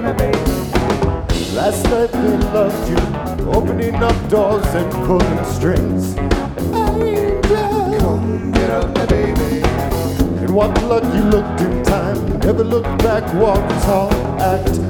Last night they loved you, opening up doors and pulling strings. Angel, come get up, my baby. And what luck you looked in time, never looked back, walk tall, act